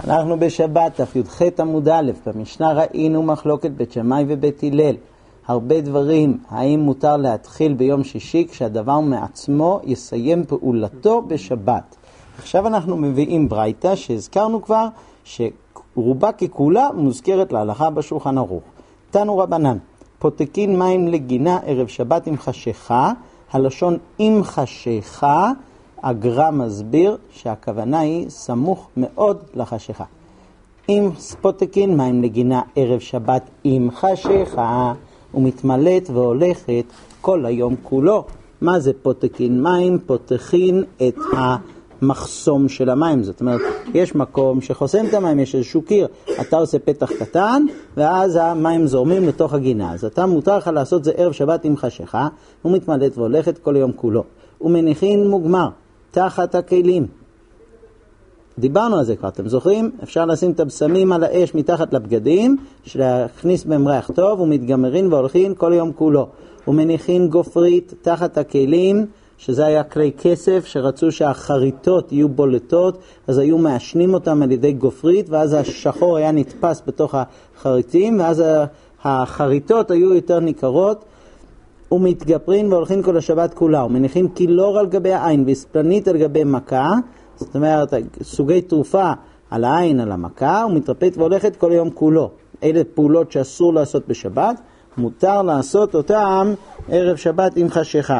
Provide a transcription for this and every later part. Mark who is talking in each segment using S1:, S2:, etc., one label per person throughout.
S1: אנחנו בשבת, י"ח עמוד א', במשנה ראינו מחלוקת בית שמאי ובית הלל. הרבה דברים, האם מותר להתחיל ביום שישי כשהדבר מעצמו יסיים פעולתו בשבת. עכשיו אנחנו מביאים ברייתא שהזכרנו כבר שרובה ככולה מוזכרת להלכה בשולחן ערוך. תנו רבנן, פותקין מים לגינה ערב שבת עם חשיכה, הלשון עם חשיכה, הגר"א מסביר שהכוונה היא סמוך מאוד לחשיכה. אם פותקין מים לגינה ערב שבת עם חשיכה, ומתמלאת והולכת כל היום כולו. מה זה פותקין מים? פותחין את המחסום של המים. זאת אומרת, יש מקום שחוסם את המים, יש איזשהו קיר. אתה עושה פתח קטן, ואז המים זורמים לתוך הגינה. אז אתה מותר לך לעשות זה ערב שבת עם חשיכה, ומתמלאת והולכת כל היום כולו. ומניחין מוגמר תחת הכלים. דיברנו על זה כבר, אתם זוכרים? אפשר לשים את הבשמים על האש מתחת לבגדים, להכניס בהם ריח טוב, ומתגמרין והולכין כל יום כולו. ומניחין גופרית תחת הכלים, שזה היה כלי כסף, שרצו שהחריטות יהיו בולטות, אז היו מאשנים אותם על ידי גופרית, ואז השחור היה נתפס בתוך החריטים, ואז החריטות היו יותר ניכרות, ומתגברין והולכין כל השבת כולה, ומניחין קילור על גבי העין, והספלנית על גבי מכה, זאת אומרת, סוגי תרופה על העין, על המכה, ומתרפאת והולכת כל היום כולו. אלה פעולות שאסור לעשות בשבת, מותר לעשות אותם ערב שבת עם חשיכה.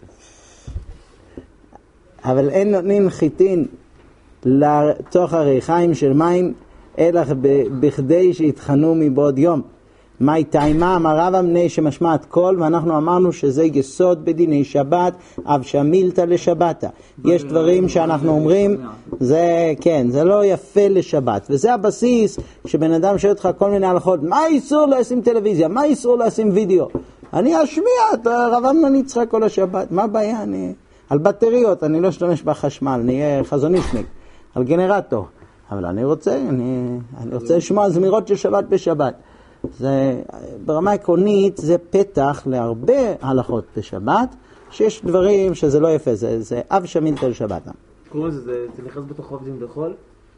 S1: אבל אין נותנים חיטין לתוך הריחיים של מים, אלא בכדי שיתחנו מבעוד יום. מאי תימה אמר רבא מפני שמשמעת קול, ואנחנו אמרנו שזה יסוד בדיני שבת, אב שמילתא לשבתא. יש דברים שאנחנו אומרים, זה כן, זה לא יפה לשבת, וזה הבסיס שבן אדם שואל אותך כל מיני הלכות, מה איסור לשים טלוויזיה, מה איסור לשים וידאו? אני אשמיע את רב אמנון יצחק כל השבת, מה הבעיה? על בטריות, אני לא אשתמש בחשמל, אני אהיה חזוניסטניק, על גנרטור, אבל אני רוצה לשמוע זמירות של שבת בשבת. זה, ברמה עקרונית זה פתח להרבה הלכות בשבת, שיש דברים שזה לא יפה, זה אב שמילתא לשבת.
S2: קוראים לזה, זה נכנס בתוך עובדים בחול?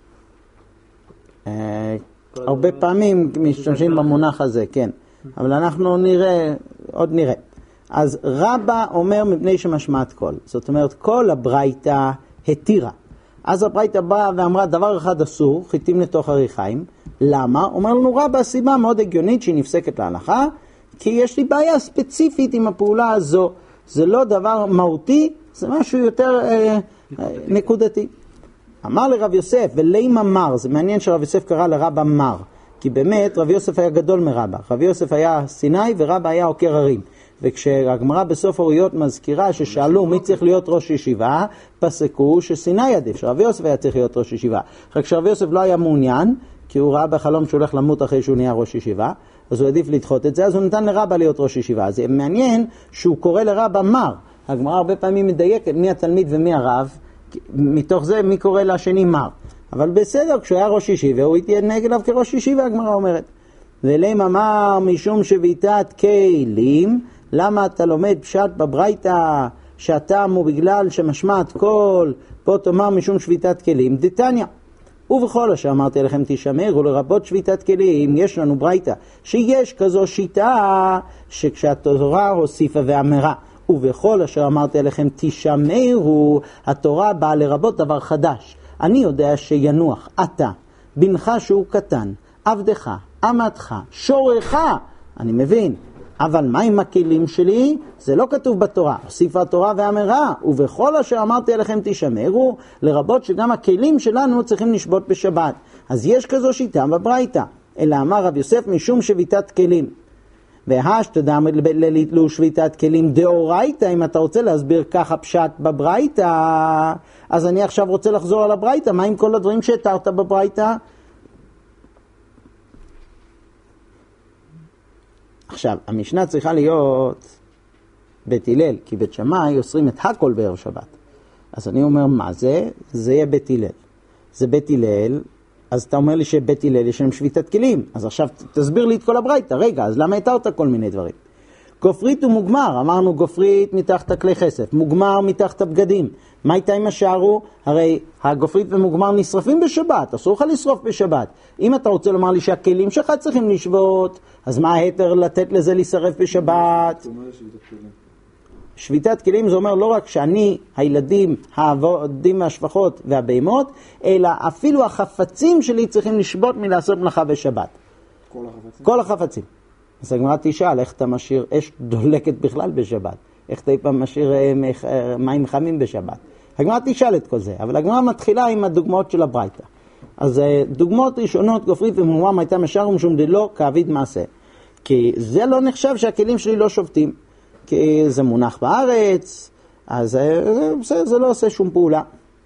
S1: הרבה פעמים משתמשים במונח הזה, כן. אבל אנחנו עוד נראה. אז רבא אומר מפני שמשמעת קול. זאת אומרת, כל הברייתא התירה. אז הברייתא באה ואמרה דבר אחד אסור, חיטים לתוך הריחיים. למה? אומר לנו רבא הסיבה מאוד הגיונית שהיא נפסקת להלכה, כי יש לי בעיה ספציפית עם הפעולה הזו. זה לא דבר מהותי, זה משהו יותר נקודתי. אמר לרב יוסף, ולימה מר, זה מעניין שרב יוסף קרא לרבא מר, כי באמת רב יוסף היה גדול מרבא. רב יוסף היה סיני ורבא היה עוקר הרים. וכשהגמרא בסוף אוריות מזכירה ששאלו מי צריך להיות ראש ישיבה, פסקו שסיני עדיף, שרב יוסף היה צריך להיות ראש ישיבה. רק שרב יוסף לא היה מעוניין, כי הוא ראה בחלום שהוא הולך למות אחרי שהוא נהיה ראש ישיבה, אז הוא עדיף לדחות את זה, אז הוא נתן לרבא להיות ראש ישיבה. אז זה מעניין שהוא קורא לרבא מר. הגמרא הרבה פעמים מדייקת מי התלמיד ומי הרב, מתוך זה מי קורא לשני מר. אבל בסדר, כשהוא היה ראש ישיבה, הוא התנהג אליו כראש ישיבה, הגמרא אומרת. ולמה מר משום שביתת כלים, למה אתה לומד פשט בברייתא שהטעם הוא בגלל שמשמעת קול, פה תאמר משום שביתת כלים, דתניא. ובכל אשר אמרתי לכם תשמרו לרבות שביתת כלים, יש לנו ברייתא שיש כזו שיטה שכשהתורה הוסיפה ואמרה, ובכל אשר אמרתי לכם תשמרו, התורה באה לרבות דבר חדש. אני יודע שינוח אתה, בנך שהוא קטן, עבדך, אמתך, שורך, אני מבין. אבל מה עם הכלים שלי? זה לא כתוב בתורה. הוסיפה התורה ואמרה, ובכל אשר אמרתי עליכם תשמרו, לרבות שגם הכלים שלנו צריכים לשבות בשבת. אז יש כזו שיטה בברייתא. אלא אמר רב יוסף משום שביתת כלים. והשתדע לליטלו שביתת כלים דאורייתא, אם אתה רוצה להסביר ככה פשט בברייתא, אז אני עכשיו רוצה לחזור על הברייתא. מה עם כל הדברים שהתרת בברייתא? עכשיו, המשנה צריכה להיות בית הלל, כי בית שמאי אוסרים את הכל בערב שבת. אז אני אומר, מה זה? זה יהיה בית הלל. זה בית הלל, אז אתה אומר לי שבית הלל יש להם שביתת כלים. אז עכשיו תסביר לי את כל הברייתא. רגע, אז למה התרת כל מיני דברים? גופרית ומוגמר, אמרנו גופרית מתחת הכלי חשף, מוגמר מתחת הבגדים. מה איתה אם השארו? הרי הגופרית ומוגמר נשרפים בשבת, אסור לך לשרוף בשבת. אם אתה רוצה לומר לי שהכלים שלך צריכים לשבות, אז מה ההתר לתת לזה לשרף בשבת? שביתת כלים זה אומר לא רק שאני, הילדים, העבדים והשפחות והבהמות, אלא אפילו החפצים שלי צריכים לשבות מלעשות מלאכה בשבת. כל החפצים. אז הגמרא תשאל, איך אתה משאיר אש דולקת בכלל בשבת? איך אתה פעם משאיר מים חמים בשבת? הגמרא תשאל את כל זה, אבל הגמרא מתחילה עם הדוגמאות של הברייתא. אז דוגמאות ראשונות, גופרית ומוגמר הייתה משאר ומשום דלא כאביד מעשה. כי זה לא נחשב שהכלים שלי לא שובתים. כי זה מונח בארץ, אז זה לא עושה שום פעולה.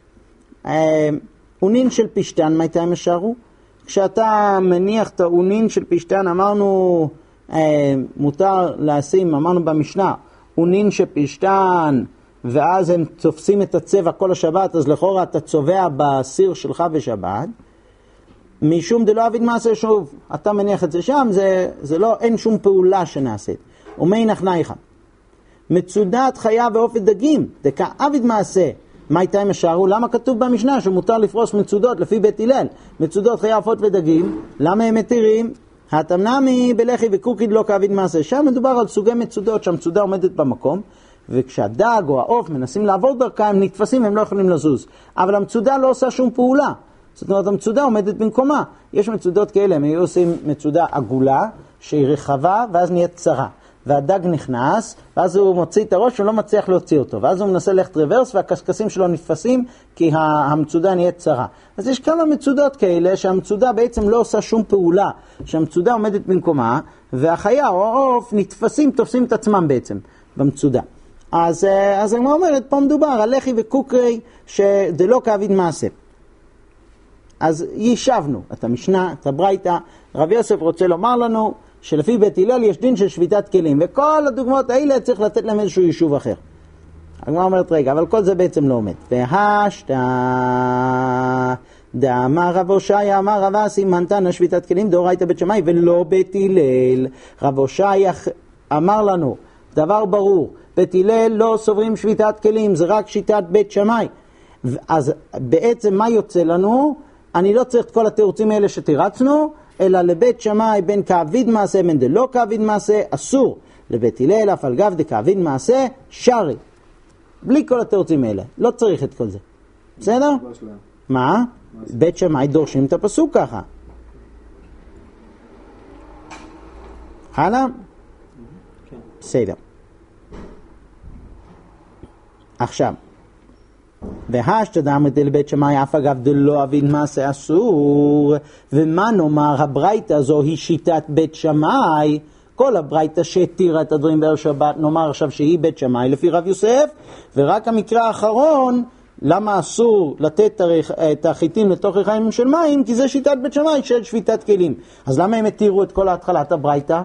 S1: אונין של פשטן, מה הייתה משארו? כשאתה מניח את האונין של פשטן, אמרנו, מותר לשים, אמרנו במשנה, אונין של פשטן, ואז הם תופסים את הצבע כל השבת, אז לכאורה אתה צובע בסיר שלך בשבת, משום דלא אביד מעשה שוב, אתה מניח את זה שם, זה לא, אין שום פעולה שנעשית. ומי נחנייך. מצודת חיה ועופת דגים, דקה אביד מעשה. מה הייתה אם השארו? למה כתוב במשנה שמותר לפרוס מצודות לפי בית הלל? מצודות חיה עופות ודגים, למה הם מתירים? התמנמי בלחי וקוקיד לא כאביד מעשה. שם מדובר על סוגי מצודות, שהמצודה עומדת במקום, וכשהדג או העוף מנסים לעבור דרכה, הם נתפסים, הם לא יכולים לזוז. אבל המצודה לא עושה שום פעולה. זאת אומרת, המצודה עומדת במקומה. יש מצודות כאלה, הם היו עושים מצודה עגולה, שהיא רחבה, ואז נהיית צרה. והדג נכנס, ואז הוא מוציא את הראש, הוא לא מצליח להוציא אותו. ואז הוא מנסה ללכת רוורס, והקשקשים שלו נתפסים, כי המצודה נהיית צרה. אז יש כמה מצודות כאלה, שהמצודה בעצם לא עושה שום פעולה, שהמצודה עומדת במקומה, והחיה או העוף נתפסים, תופסים את עצמם בעצם, במצודה. אז אני אומרת, פה מדובר על לחי וקוקרי, שזה לא כאביד מעשה. אז יישבנו את המשנה, את הברייתא. רב יוסף רוצה לומר לנו, שלפי בית הלל יש דין של שביתת כלים, וכל הדוגמאות האלה צריך לתת להם איזשהו יישוב אחר. הגמרא אומרת, רגע, אבל כל זה בעצם לא עומד. והשתא דאמר רב הושעיה אמר רב אסי מנתנה שביתת כלים דאורייתא בית שמאי ולא בית הלל. רב הושעיה אמר לנו דבר ברור, בית הלל לא סוברים שביתת כלים, זה רק שיטת בית שמאי. אז בעצם מה יוצא לנו? אני לא צריך את כל התירוצים האלה שתירצנו, אלא לבית שמאי בין כאביד מעשה בין דלא כאביד מעשה אסור. לבית הלל אף על גב דכאביד מעשה שרי. בלי כל התירוצים האלה. לא צריך את כל זה. בסדר? מה? בית שמאי דורשים את הפסוק ככה. הלאה? בסדר. עכשיו. והשתדם את לבית שמאי אף אגב דלא אביד מעשה אסור. ומה נאמר? הברייתא הזו היא שיטת בית שמאי. כל הברייתא שהתירה את הדברים בערב שבת, נאמר עכשיו שהיא בית שמאי לפי רב יוסף. ורק המקרא האחרון, למה אסור לתת את החיטים לתוך ריחיים של מים? כי זה שיטת בית שמאי של שביתת כלים. אז למה הם התירו את כל ההתחלת הברייתא?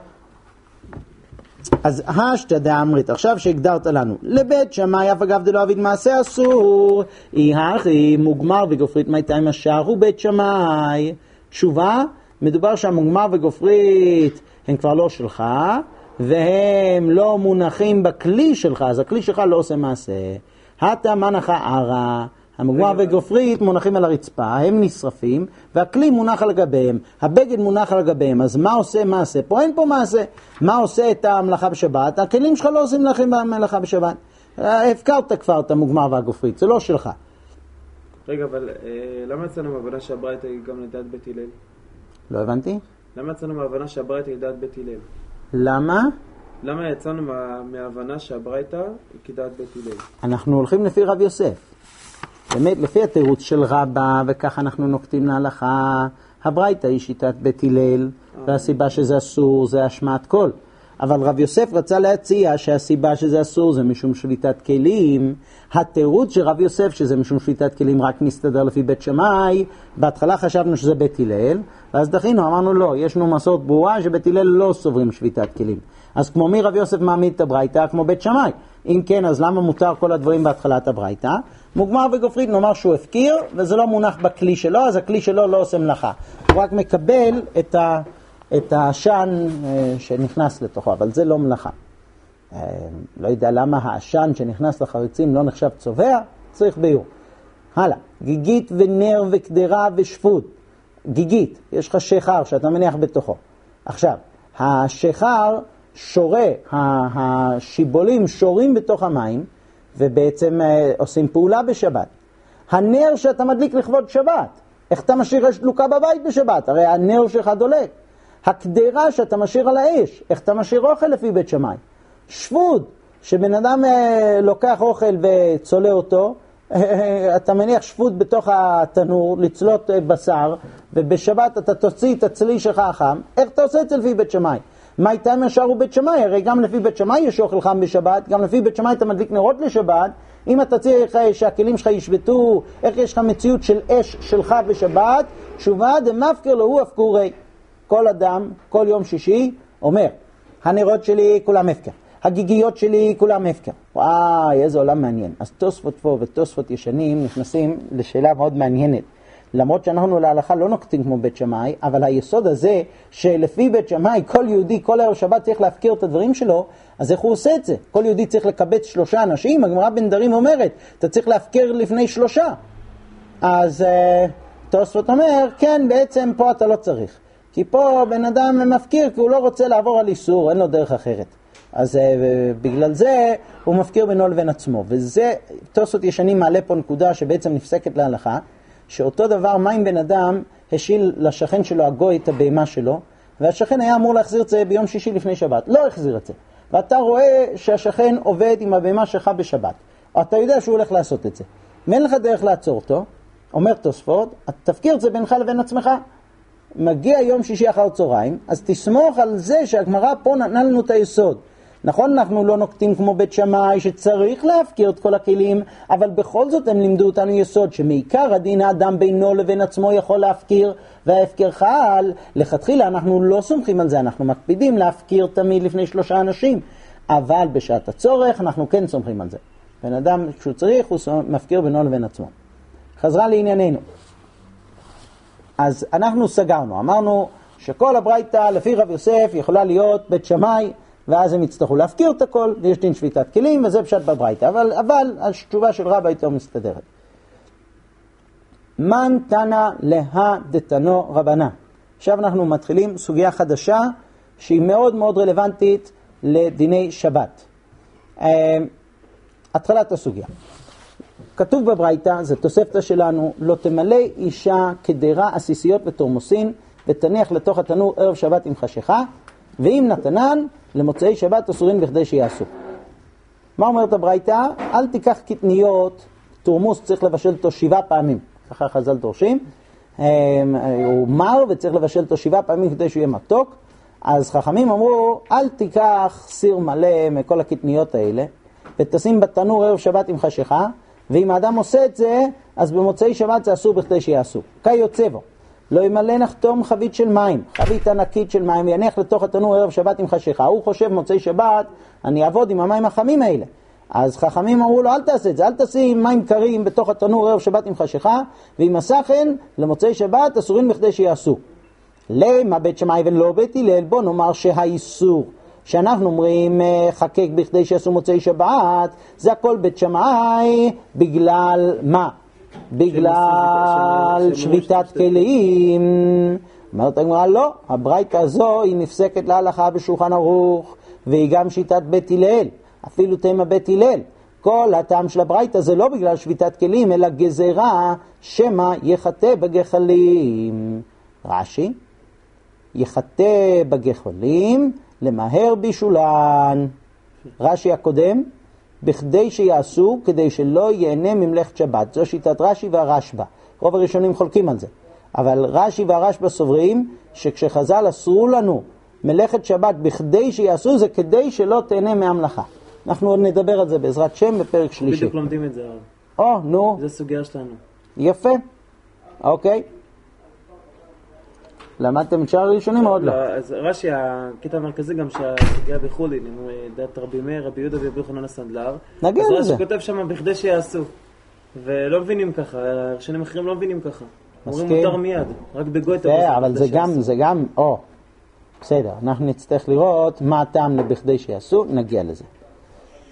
S1: אז השתדע אמרית, עכשיו שהגדרת לנו, לבית שמאי אף אגב דלא אביד מעשה אסור, היא מוגמר וגופרית מייתיים השארו בית שמאי. תשובה, מדובר שהמוגמר וגופרית הם כבר לא שלך, והם לא מונחים בכלי שלך, אז הכלי שלך לא עושה מעשה. הטה מנחה ערה, המוגמר וגופרית מונחים על הרצפה, הם נשרפים, והכלי מונח על גביהם, הבגד מונח על גביהם, אז מה עושה מעשה? פה אין פה מעשה. מה עושה את המלאכה בשבת? הכלים שלך לא עושים לכם במלאכה בשבת. הפקרת כבר את המוגמר והגופרית, זה לא שלך.
S2: רגע, אבל למה יצאנו מהבנה שהברייתא היא גם לדעת בית הלל?
S1: לא הבנתי.
S2: למה יצאנו מהבנה שהברייתא היא לדעת בית הלל?
S1: למה?
S2: למה יצאנו מהבנה שהברייתא היא כדעת בית הלל?
S1: אנחנו הולכים לפי רב יוסף. באמת, לפי התירוץ של רבא, וכך אנחנו נוקטים להלכה, הברייתא היא שיטת בית הלל, והסיבה שזה אסור זה השמעת קול. אבל רב יוסף רצה להציע שהסיבה שזה אסור זה משום שליטת כלים. התירוץ של רב יוסף שזה משום שליטת כלים רק מסתדר לפי בית שמאי. בהתחלה חשבנו שזה בית הלל, ואז דחינו, אמרנו לא, ישנו מסורת ברורה שבית הלל לא סוברים שליטת כלים. אז כמו מי רב יוסף מעמיד את הברייתא? כמו בית שמאי. אם כן, אז למה מותר כל הדברים בהתחלת הברייתא? מוגמר וגופרית נאמר שהוא הפקיר, וזה לא מונח בכלי שלו, אז הכלי שלו לא עושה מלאכה. הוא רק מקבל את השן שנכנס לתוכו, אבל זה לא מלאכה. לא יודע למה העשן שנכנס לחריצים לא נחשב צובע, צריך ביור. הלאה, גיגית ונר וקדרה ושפוט. גיגית, יש לך שחר שאתה מניח בתוכו. עכשיו, השחר שורה, השיבולים שורים בתוך המים, ובעצם עושים פעולה בשבת. הנר שאתה מדליק לכבוד שבת, איך אתה משאיר אש דלוקה בבית בשבת? הרי הנר שלך דולק. הקדרה שאתה משאיר על האש, איך אתה משאיר אוכל לפי בית שמאי? שפוט, שבן אדם לוקח אוכל וצולה אותו, אתה מניח שפוט בתוך התנור, לצלות בשר, ובשבת אתה תוציא את הצלי שלך החם, איך אתה עושה את זה לפי בית שמאי? מה איתה משארו בית שמאי? הרי גם לפי בית שמאי יש אוכל חם בשבת, גם לפי בית שמאי אתה מדליק נרות לשבת, אם אתה צריך שהכלים שלך ישבטו, איך יש לך מציאות של אש שלך בשבת? תשובה דמפקר לו הוא הפקורי. כל אדם, כל יום שישי, אומר, הנרות שלי כולם הפקר, הגיגיות שלי כולם הפקר. וואי, איזה עולם מעניין. אז תוספות פה ותוספות ישנים נכנסים לשאלה מאוד מעניינת. למרות שאנחנו להלכה לא נוקטים כמו בית שמאי, אבל היסוד הזה שלפי בית שמאי כל יהודי כל ערב שבת צריך להפקיר את הדברים שלו, אז איך הוא עושה את זה? כל יהודי צריך לקבץ 3 אנשים, הגמרא בנדרים אומרת, אתה צריך להפקיר לפני 3. אז תוספות אומר, כן, בעצם פה אתה לא צריך. כי פה בן אדם מפקיר כי הוא לא רוצה לעבור על איסור, אין לו דרך אחרת. אז בגלל זה הוא מפקיר בינו לבין עצמו. וזה, תוספות ישנים מעלה פה נקודה שבעצם נפסקת להלכה, שאותו דבר מים בן אדם השיל לשכן שלו הגוי את הבהמה שלו, והשכן היה אמור להחזיר את זה ביום שישי לפני שבת, לא החזיר את זה. ואתה רואה שהשכן עובד עם הבהמה שלך בשבת, או אתה יודע שהוא הולך לעשות את זה. ואין לך דרך לעצור אותו, אומר תוספות, תפקיר את זה בינך לבין עצמך. מגיע יום שישי אחר צהריים, אז תסמוך על זה שהגמרא פה נתנה לנו את היסוד. נכון, אנחנו לא נוקטים כמו בית שמאי שצריך להפקיר את כל הכלים, אבל בכל זאת הם לימדו אותנו יסוד שמעיקר הדין האדם בינו לבין עצמו יכול להפקיר, וההפקר חל, לכתחילה אנחנו לא סומכים על זה, אנחנו מקפידים להפקיר תמיד לפני 3 אנשים, אבל בשעת הצורך אנחנו כן סומכים על זה. בן אדם כשהוא צריך הוא מפקיר בינו לבין עצמו. חזרה לענייננו. אז אנחנו סגרנו, אמרנו שכל הברייתא לפי רב יוסף יכולה להיות בית שמאי, ואז הם יצטרכו להפקיר את הכל, ויש דין שביתת כלים, וזה פשט בברייתא. אבל התשובה של רבא יותר מסתדרת. מן תנא להא דתנו רבנן. עכשיו אנחנו מתחילים סוגיה חדשה, שהיא מאוד מאוד רלוונטית לדיני שבת. התחלת הסוגיה. כתוב בברייתא, זה תוספתא שלנו, לא תמלא אישה כדירה עסיסיות ותורמוסין, ותניח לתוך התנור ערב שבת עם חשיכה, ואם נתנן, למוצאי שבת אסורים בכדי שיעשו. מה אומרת הברייתא? אל תיקח קטניות, תורמוס צריך לבשל אותו 7 פעמים, ככה חז"ל דורשים, הוא מר וצריך לבשל אותו 7 פעמים כדי שהוא יהיה מתוק, אז חכמים אמרו, אל תיקח סיר מלא מכל הקטניות האלה, ותשים בתנור ערב שבת עם חשיכה, ואם האדם עושה את זה, אז במוצאי שבת זה אסור בכדי שיעשו. כיוצא בו. לא ימלא נחתום חבית של מים, חבית ענקית של מים, יניח לתוך התנור ערב שבת עם חשיכה. הוא חושב מוצאי שבת, אני אעבוד עם המים החמים האלה. אז חכמים אמרו לו, אל תעשה את זה, אל תשים מים קרים בתוך התנור ערב שבת עם חשיכה, ואם עשה כן, למוצאי שבת אסורים בכדי שיעשו. למה בית שמאי ולא בית הלל? בוא נאמר שהאיסור שאנחנו אומרים חקק בכדי שיעשו מוצאי שבת, זה הכל בית שמאי בגלל מה? בגלל שביתת כלים. אומרת הגמרא, לא, הברייתא הזו היא נפסקת להלכה בשולחן ערוך, והיא גם שיטת בית הלל, אפילו תמה בית הלל. כל הטעם של הברייתא זה לא בגלל שביתת כלים, אלא גזרה שמה יחטא בגחלים. רש"י, יחטא בגחלים למהר בישולן. רש"י הקודם, בכדי שיעשו, כדי שלא ייהנה ממלאכת שבת. זו שיטת רש"י והרשב"א. רוב הראשונים חולקים על זה. אבל רש"י והרשב"א סוברים שכשחז"ל אסרו לנו מלאכת שבת בכדי שיעשו, זה כדי שלא תהנה מהמלאכה. אנחנו עוד נדבר על זה בעזרת שם בפרק שלישי.
S2: בדיוק לומדים את זה.
S1: נו.
S2: זה סוגיה שלנו.
S1: יפה. אוקיי. למדתם את שאר הראשונים או עוד לא?
S2: אז רש"י, הקטע המרכזי גם שהסוגיה בחולין, דעת רבי מאיר, רבי יהודה ורבי יוחנן הסנדלר.
S1: נגיע לזה.
S2: אז רש"י כותב שם בכדי שיעשו. ולא מבינים ככה, הראשונים אחרים לא מבינים ככה. אומרים מותר מיד, רק בגויטה.
S1: אבל זה גם, בסדר, אנחנו נצטרך לראות מה הטעם לבכדי שיעשו, נגיע לזה.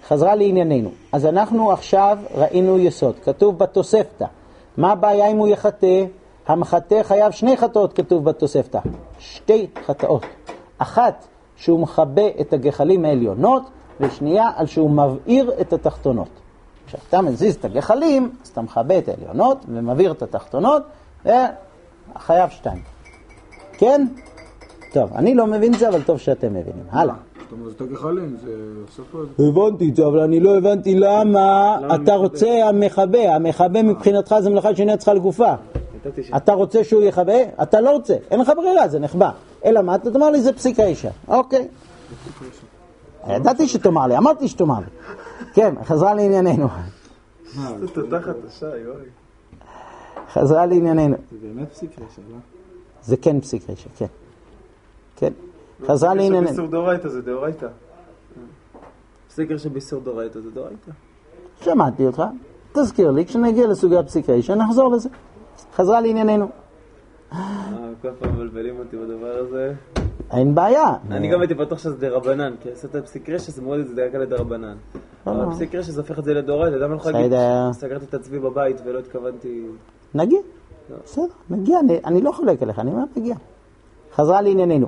S1: חזרה לענייננו. אז אנחנו עכשיו ראינו יסוד, כתוב בתוספתא. מה הבעיה אם הוא יחטא? המחטא חייב 2 חטאות, כתוב בתוספתא. 2 חטאות. אחת, שהוא מכבה את הגחלים העליונות, ושנייה, על שהוא מבעיר את התחתונות. כשאתה מזיז את הגחלים, אז אתה מכבה את העליונות ומבעיר את התחתונות, וחייב 2. כן? טוב, אני לא מבין זה, אבל טוב שאתם מבינים. הלאה.
S3: זאת אומרת, את הגחלים, זה סופר...
S1: הבנתי את זה, אבל אני לא הבנתי למה אתה רוצה המחבה. המחבה מבחינתך זה מלאכה שאינה צריכה לגופה. אתה רוצה שהוא יחבה? אתה לא רוצה. אין לך ברירה, זה נחבא. אלא מה? אתה תאמר לי, זה פסיק רשע. אוקיי. ידעתי שתאמר לי, אמרתי שתאמר לי. כן, חזרה לענייננו.
S2: זה תותחת השי, אוי.
S1: חזרה לענייננו.
S3: זה באמת פסיק רשע, לא?
S1: זה כן פסיק רשע, כן. כן. חזרה לענייננו.
S2: פסיק רשע באיסור דאורייתא זה דאורייתא. פסיק רשע באיסור דאורייתא זה דאורייתא.
S1: שמעתי אותך. תזכיר לי, כשנגיע לסוגיה פסיק רשע, נחזור לזה. חזרה לענייננו.
S2: כל פעם מבלבלים אותי בדבר הזה.
S1: אין בעיה.
S2: אני גם הייתי בטוח שזה דרבנן, כי עשית פסיק רשע זה מאוד את זה דקה לדרבנן. אבל פסיק רשע זה הופך את זה לדאורייתא, למה אני יכול להגיד סגרתי את עצמי בבית ולא התכוונתי...
S1: נגיע, בסדר, נגיע, אני לא חולק עליך, אני אומר נגיע. חזרה לענייננו.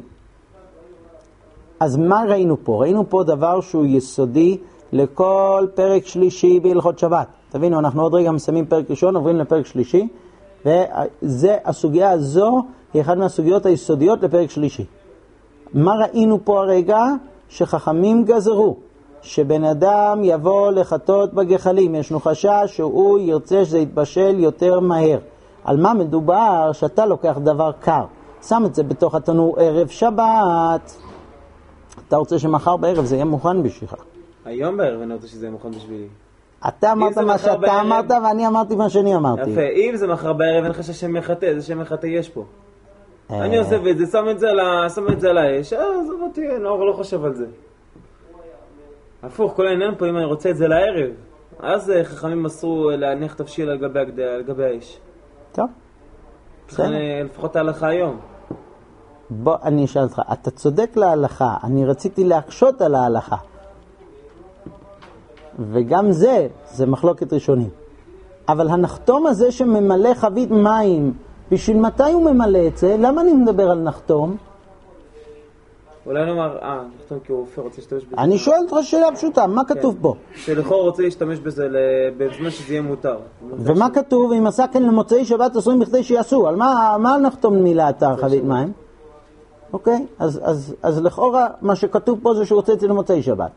S1: אז מה ראינו פה? ראינו פה דבר שהוא יסודי לכל פרק שלישי בהלכות שבת. תבינו, אנחנו עוד רגע מסיימים פרק ראשון, עוברים לפרק שלישי, וזה, הסוגיה הזו היא אחת מהסוגיות היסודיות לפרק שלישי. מה ראינו פה הרגע? שחכמים גזרו, שבן אדם יבוא לחטות בגחלים, ישנו חשש שהוא ירצה שזה יתבשל יותר מהר. על מה מדובר? שאתה לוקח דבר קר, שם את זה בתוך התנור ערב שבת, אתה רוצה שמחר בערב זה יהיה מוכן בשבילך.
S2: היום בערב אני רוצה שזה יהיה מוכן בשבילי.
S1: אתה אמרת מה שאתה אמרת ואני אמרתי מה שאני אמרתי.
S2: יפה, אם זה מחר בערב אין חשש שמחטא, זה שמחטא יש פה. אני עושה את זה, שם את זה על האש, עזוב אותי, לא חושב על זה. הפוך, כל העניין פה, אם אני רוצה את זה לערב, אז חכמים מסרו להניח תבשיל על גבי האש.
S1: טוב.
S2: לפחות ההלכה היום.
S1: בוא, אני אשאל אותך, אתה צודק להלכה, אני רציתי להקשות על ההלכה. וגם זה מחלוקת ראשונים. אבל הנחתום הזה שממלא חבית מים, בשביל מתי הוא ממלא את זה? למה אני מדבר על נחתום?
S2: אולי נאמר, נחתום כי הוא רוצה להשתמש בזה.
S1: אני שואל אותך שאלה פשוטה, מה כתוב פה?
S2: שלכאורה רוצה להשתמש בזה בזמן שזה יהיה מותר.
S1: ומה כתוב? אם עשה כן למוצאי שבת אסורים בכדי שיעשו. על מה נחתום מילה אתר חבית מים? אוקיי, אז לכאורה מה שכתוב פה זה שהוא רוצה את זה למוצאי שבת.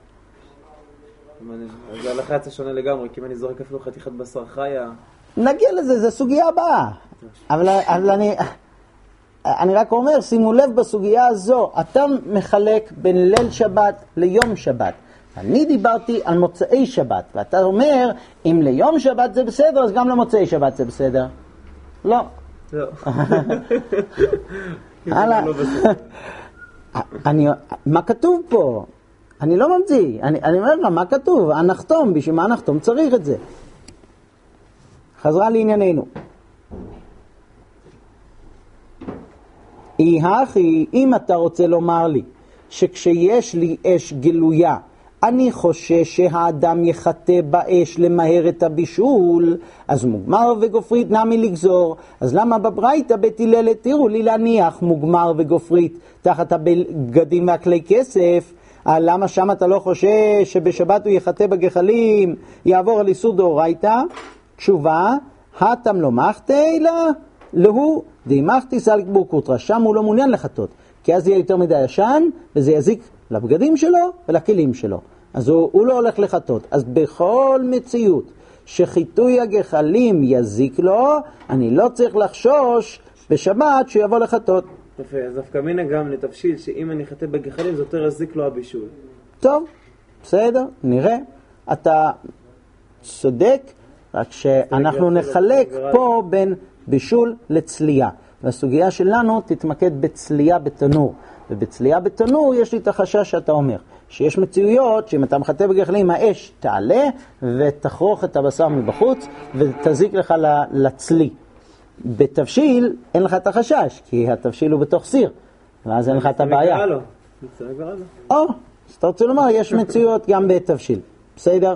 S2: אז ההלכה יצא שונה לגמרי, כי אם אני זורק אפילו חתיכת בשר חיה...
S1: נגיע לזה, זה סוגיה הבאה. אבל אני רק אומר, שימו לב בסוגיה הזו, אתה מחלק בין ליל שבת ליום שבת. אני דיברתי על מוצאי שבת, ואתה אומר, אם ליום שבת זה בסדר, אז גם למוצאי שבת זה בסדר. לא.
S2: לא.
S1: הלאה. מה כתוב פה? אני לא ממציא, אני אומר לך, מה כתוב? הנחתום, בשביל מה הנחתום צריך את זה? חזרה לענייננו. אם אתה רוצה לומר לי שכשיש לי אש גלויה, אני חושש שהאדם יחטא באש למהר את הבישול, אז מוגמר וגופרית נמי לגזור. אז למה בברייתא בית הלל התירו לי להניח מוגמר וגופרית תחת הבגדים והכלי כסף? למה שם אתה לא חושש שבשבת הוא יחטא בגחלים, יעבור על איסור דאורייתא? תשובה, התם לא מחטא אלא להוא דימחתי סלק בורקוטרא, שם הוא לא מעוניין לחטות, כי אז יהיה יותר מדי ישן וזה יזיק לבגדים שלו ולכלים שלו, אז הוא לא הולך לחטות. אז בכל מציאות שחיטוי הגחלים יזיק לו, אני לא צריך לחשוש בשבת שהוא יבוא לחטות.
S2: יפה, אז דווקא מינה גם לתבשיל שאם אני חטא בגחלים זה יותר יזיק לו הבישול.
S1: טוב, בסדר, נראה. אתה צודק, רק שאנחנו נחלק פה בין בישול לצלייה. והסוגיה שלנו תתמקד בצלייה בתנור. ובצלייה בתנור יש לי את החשש שאתה אומר, שיש מציאויות שאם אתה מחטא בגחלים האש תעלה ותחרוך את הבשר מבחוץ ותזיק לך לצלי. בתבשיל אין לך את החשש, כי התבשיל הוא בתוך סיר, ואז אין לך את הבעיה. אז אתה רוצה לומר, יש מציאויות גם בתבשיל. בסדר?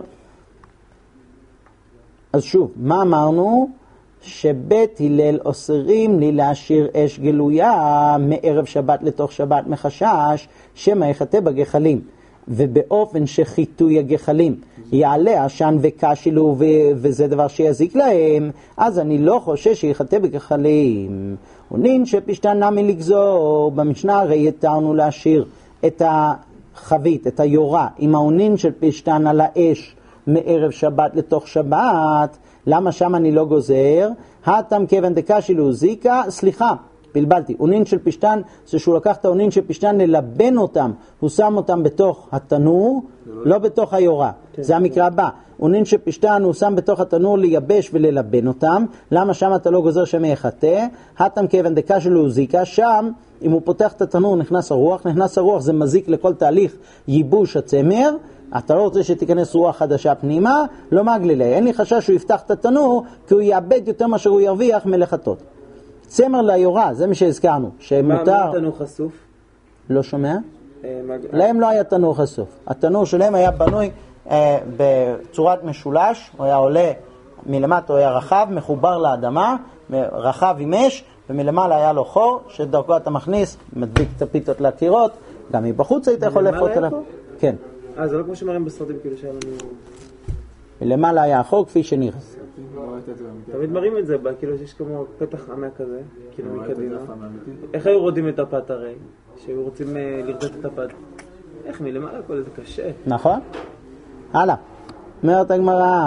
S1: אז שוב, מה אמרנו? שבית הלל אוסרים לי להשאיר אש גלויה מערב שבת לתוך שבת מחשש שמא יחטא בגחלים, ובאופן שחיטוי הגחלים יעלה עשן וקשילו וזה דבר שיזיק להם, אז אני לא חושש שיחטא בגחלים. ונין שפשטן נמי לגזור, במשנה הרי התרנו להשאיר את החבית, את היורה, עם העונין של פשטן על האש מערב שבת לתוך שבת. למה שם אני לא גוזר? הטם כיוון דקשילו זיקה, סליחה, בלבלתי, עונין של פשטן זה שהוא לקח את העונין של פשטן ללבן אותם, הוא שם אותם בתוך התנור, לא בתוך היורה, זה המקרה הבא. עונין של פשטן הוא שם בתוך התנור לייבש וללבן אותם. למה שם אתה לא גוזר שמא יחטא? הטם כיוון דקשילו זיקה, שם אם הוא פותח את התנור נכנס הרוח, זה מזיק לכל תהליך ייבוש הצמר, אתה לא רוצה שתיכנס רוח חדשה פנימה, לא מגלילה, אין לי חשש שהוא יפתח את התנור, כי הוא יאבד יותר מה שהוא ירוויח מלחטות. צמר ליורה, זה מה שהזכרנו, שמותר...
S2: מה תנור חשוף?
S1: לא שומע? להם לא היה תנור חשוף. התנור שלהם היה בנוי בצורת משולש, הוא היה עולה מלמטה, הוא היה רחב, מחובר לאדמה, רחב עם אש, ומלמעלה היה לו חור, שדרכו אתה מכניס, מדביק את הפיתות לקירות, גם מבחוץ היית יכול לפות עליו. כן.
S2: זה לא כמו שמראים בסרטים, כאילו שהיה לנו...
S1: ולמעלה היה החור כפי שנראה.
S2: תמיד מראים את זה, כאילו שיש כמו פתח ענק כזה, כאילו מקדימה. איך היו רודים את הפת הרי? שהיו רוצים לרדות את הפת. איך מלמעלה כל זה קשה.
S1: נכון. הלאה. אומרת הגמרא,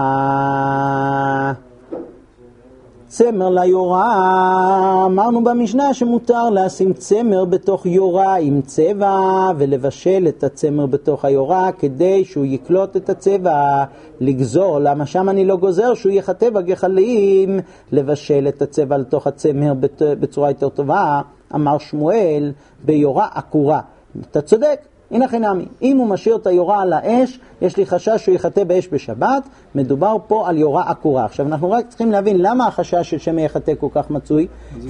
S1: צמר ליורה, אמרנו במשנה שמותר לשים צמר בתוך יורה עם צבע ולבשל את הצמר בתוך היורה כדי שהוא יקלוט את הצבע, לגזור, למה שם אני לא גוזר שהוא יחטא בגחלים, לבשל את הצבע לתוך הצמר בצורה יותר טובה. אמר שמואל ביורה עקורה, אתה צודק, הנה חינמי, אם הוא משאיר את היורה על האש, יש לי חשש שהוא יחטא באש בשבת, מדובר פה על יורה עקורה. עכשיו אנחנו רק צריכים להבין למה החשש של שמא יחטא כל כך מצוי.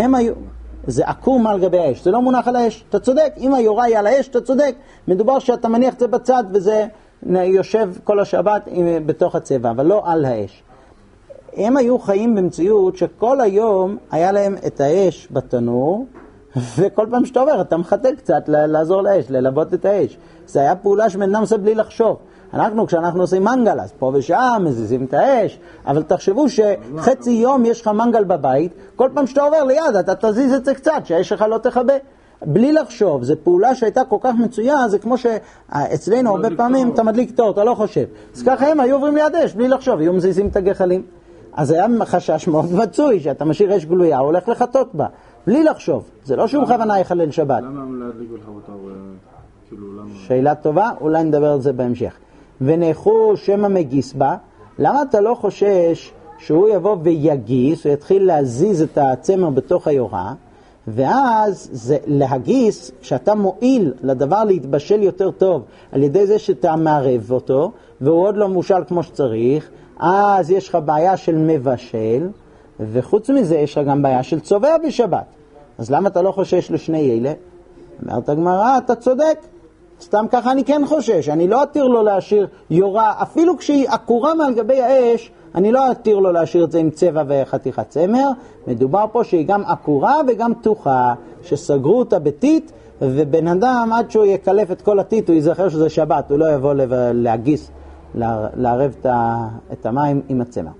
S1: זה עקור מעל גבי האש, זה לא מונח על האש, אתה צודק, אם היורה היא על האש, אתה צודק, מדובר שאתה מניח את זה בצד וזה יושב כל השבת בתוך הצבע, אבל לא על האש. הם היו חיים במציאות שכל היום היה להם את האש בתנור, וכל פעם שאתה עובר, אתה מחטא קצת לעזור לאש, ללבות את האש. זה היה פעולה שבן אדם עושה בלי לחשוב. כשאנחנו עושים מנגל, אז פה ושעה מזיזים את האש, אבל תחשבו שחצי יום יש לך מנגל בבית, כל פעם שאתה עובר ליד, אתה תזיז את זה קצת, שהאש שלך לא תחבא. בלי לחשוב, זו פעולה שהייתה כל כך מצויה, זה כמו שאצלנו הרבה פעמים אתה מדליק תור, אתה לא חושב. אז ככה הם היו עוברים ליד אש, בלי לחשוב, היו מזיזים את הגחלים. אז היה חשש מאוד מצוי, שאתה משאיר אש גלויה, הולך לחטות בה. בלי לחשוב, זה לא שהוא בכוונה יחלל שבת.
S3: למה הם לא ידליקו לך אותו?
S1: שאלה טובה, אולי נדבר על זה בהמשך. ונחו שם המגיס בה, למה אתה לא חושש שהוא יבוא ויגיס, הוא יתחיל להזיז את הצמר בתוך היורה, ואז זה להגיס, כשאתה מועיל לדבר להתבשל יותר טוב, על ידי זה שאתה מערב אותו, והוא עוד לא מושל כמו שצריך, אז יש לך בעיה של מבשל, וחוץ מזה יש לך גם בעיה של צובע בשבת. אז למה אתה לא חושש לשני אלה? אומרת הגמרא, אתה צודק. סתם ככה אני כן חושש. אני לא אתיר לו להשאיר יורה, אפילו כשהיא עקורה מעל גבי האש, אני לא אתיר לו להשאיר את זה עם צבע וחתיכת צמר. מדובר פה שהיא גם עקורה וגם פתוחה, שסגרו אותה בטיט, ובן אדם עד שהוא יקלף את כל הטיט, הוא יזכר שזה שבת, הוא לא יבוא להגיס, לערב את המים עם הצמר.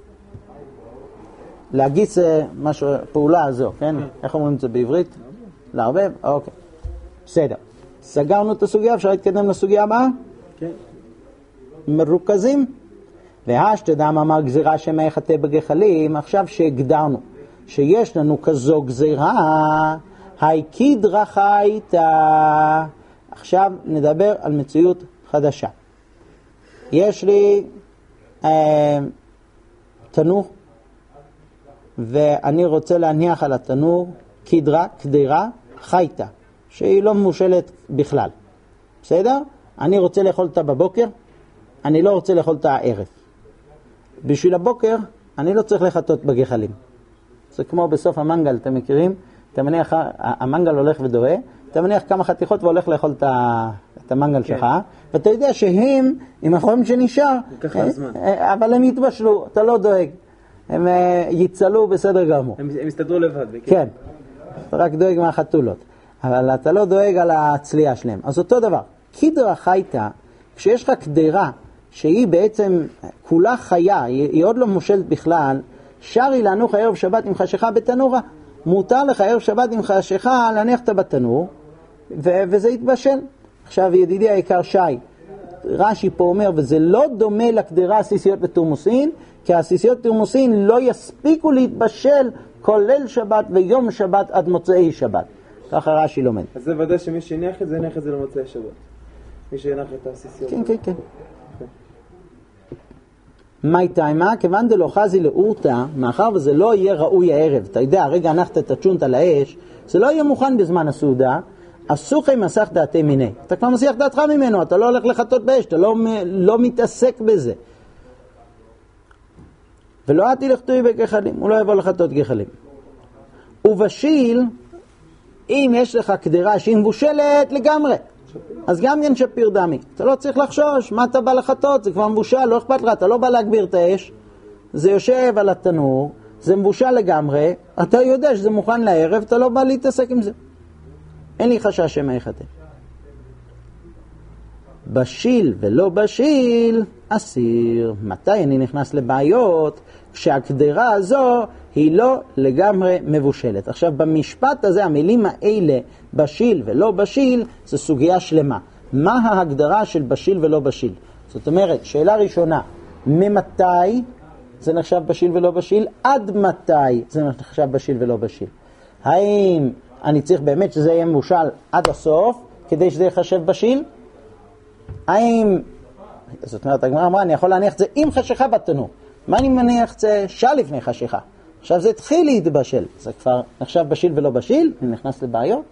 S1: להגיס משהו, פעולה הזו, כן? איך אומרים את זה בעברית? לערבב? אוקיי. בסדר. סגרנו את הסוגיה, אפשר להתקדם לסוגיה הבאה?
S2: כן.
S1: מרוכזים? והשתדם אמר גזירה שמא יחטא בגחלים, עכשיו שהגדרנו שיש לנו כזו גזירה, היקידרא חייתא. עכשיו נדבר על מציאות חדשה. יש לי תנור, ואני רוצה להניח על התנור קדירה חייתא, שהיא לא מושלת בכלל. בסדר? אני רוצה לאכול אותה בבוקר, אני לא רוצה לאכול אותה הערב. בשביל הבוקר אני לא צריך לחטות בגחלים. זה כמו בסוף המנגל, אתם מכירים? אתה מניח, המנגל הולך ודוהה, אתה מניח כמה חתיכות והולך לאכול את המנגל שלך, ואתה יודע שהם, עם החום שנשאר, אבל הם יתבשלו, אתה לא דואג. הם יצלו בסדר גמור.
S2: הם יסתדרו לבד.
S1: כן, אתה רק דואג מהחתולות. אבל אתה לא דואג על הצלייה שלהם. אז אותו דבר, קדרה חייתה, כשיש לך קדרה, שהיא בעצם כולה חיה, היא עוד לא מושלת בכלל, שרי להנוח ערב שבת עם חשיכה בתנורה. מותר לך ערב שבת עם חשיכה להניח אותה בתנור, וזה יתבשל. עכשיו ידידי היקר שי, רש"י פה אומר, וזה לא דומה לקדרה הסיסיות בתורמוסין, כי הסיסיות בתורמוסין לא יספיקו להתבשל כולל שבת ויום שבת עד מוצאי שבת. ככה רש"י לומד.
S2: אז זה ודאי שמי שהניח את זה, הניח את זה למוצאי שבת. מי שהניח את הסיסיות.
S1: כן, כן, כן. מי תיימה? כיוון דלא חזי לאורתא, מאחר וזה לא יהיה ראוי הערב, אתה יודע, הרגע הנחת את הצ'ונט על האש, זה לא יהיה מוכן בזמן הסעודה, אסוכי מסך דעתי מיני. אתה כבר מסיח דעתך ממנו, אתה לא הולך לחטות באש, אתה לא מתעסק בזה. ולא עתי לכתוי בגחלים, הוא לא יבוא לחטות גחלים. ובשיל, אם יש לך קדרה שהיא מבושלת לגמרי, אז גם כן שפיר דמי. אתה לא צריך לחשוש, מה אתה בא לחטות? זה כבר מבושל, לא אכפת לך, אתה לא בא להגביר את האש, זה יושב על התנור, זה מבושל לגמרי, אתה יודע שזה מוכן לערב, אתה לא בא להתעסק עם זה. אין לי חשש שמה יחטא. בשיל ולא בשיל, אסיר. מתי אני נכנס לבעיות? כשהקדרה הזו היא לא לגמרי מבושלת. עכשיו במשפט הזה, המילים האלה, בשיל ולא בשיל, זו סוגיה שלמה. מה ההגדרה של בשיל ולא בשיל? זאת אומרת, שאלה ראשונה, ממתי זה נחשב בשיל ולא בשיל? עד מתי זה נחשב בשיל ולא בשיל? האם אני צריך באמת שזה יהיה מבושל עד הסוף, כדי שזה יחשב בשיל? האם, זאת אומרת, הגמרא אמרה, אני יכול להניח את זה עם חשיכה בתנור. מה אני מניח את זה שעה לפני חשיכה? עכשיו זה התחיל להתבשל, זה כבר נחשב בשיל ולא בשיל, אני נכנס לבעיות.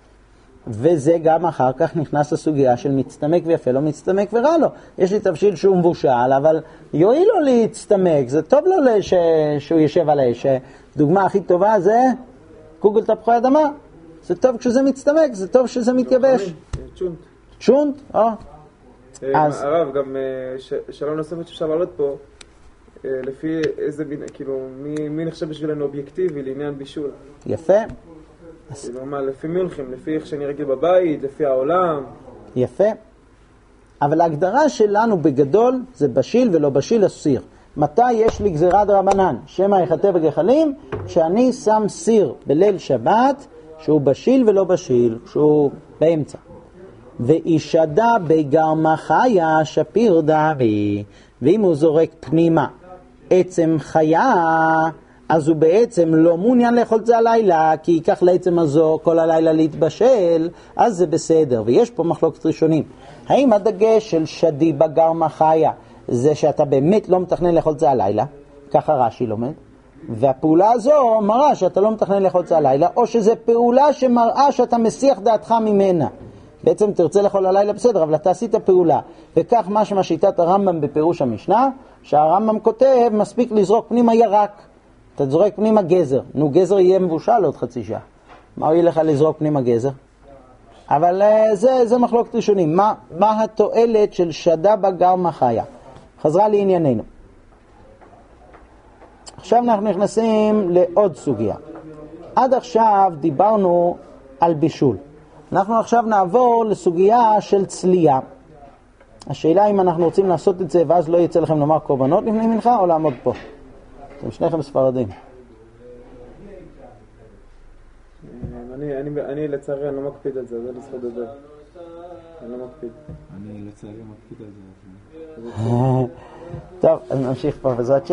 S1: וזה גם אחר כך נכנס לסוגיה של מצטמק ויפה לו, מצטמק ורע לו. יש לי תבשיל שהוא מבושל, אבל יועיל לו להצטמק, זה טוב לו שהוא יושב על האש. דוגמה הכי טובה זה קוגל תפוחי אדמה. זה טוב כשזה מצטמק, זה טוב כשזה מתייבש.
S2: צ'ונט.
S1: צ'ונט?
S2: הרב, גם שאלה נוספת שאפשר לעלות פה, לפי איזה, כאילו, מי נחשב בשבילנו אובייקטיבי לעניין בישול?
S1: יפה.
S2: כאילו מה, לפי מי הולכים? לפי איך שאני רגיל בבית, לפי העולם?
S1: יפה. אבל ההגדרה שלנו בגדול זה בשיל ולא בשיל אסיר. מתי יש לי גזירת רבנן? שמא יחטא בגחלים? כשאני שם סיר בליל שבת שהוא בשיל ולא בשיל, שהוא באמצע. וישדה בגרמה חיה שפיר דמי. ואם הוא זורק פנימה עצם חיה, אז הוא בעצם לא מעוניין לאכול את זה הלילה, כי ייקח לעצם הזו כל הלילה להתבשל, אז זה בסדר. ויש פה מחלוקת ראשונים. האם הדגש של שדי בגרמה חיה זה שאתה באמת לא מתכנן לאכול את זה הלילה? ככה רש"י לומד. והפעולה הזו מראה שאתה לא מתכנן לאכול את זה הלילה, או שזו פעולה שמראה שאתה מסיח דעתך ממנה. בעצם תרצה לאכול הלילה בסדר, אבל אתה עשית פעולה. וכך משמע שיטת הרמב"ם בפירוש המשנה, שהרמב"ם כותב, מספיק לזרוק פנימה ירק. אתה זורק פנימה גזר. נו, גזר יהיה מבושל עוד חצי שעה. מה הוא ילך לזרוק פנימה גזר? אבל זה מחלוקת ראשונים. מה התועלת של שדה בגרמה חיה? חזרה לענייננו. עכשיו אנחנו נכנסים לעוד סוגיה. עד עכשיו דיברנו על בישול. אנחנו עכשיו נעבור לסוגיה של צלייה. השאלה אם אנחנו רוצים לעשות את זה ואז לא יצא לכם לומר קורבנות לפני מנחה או לעמוד פה. אתם שניכם ספרדים.
S2: אני לצערי אני לא מקפיד את זה, זה לזכות לדבר. אני לא מקפיד.
S3: אני לצערי מקפיד את זה.
S1: טוב, אז נמשיך פה בעזרת השם.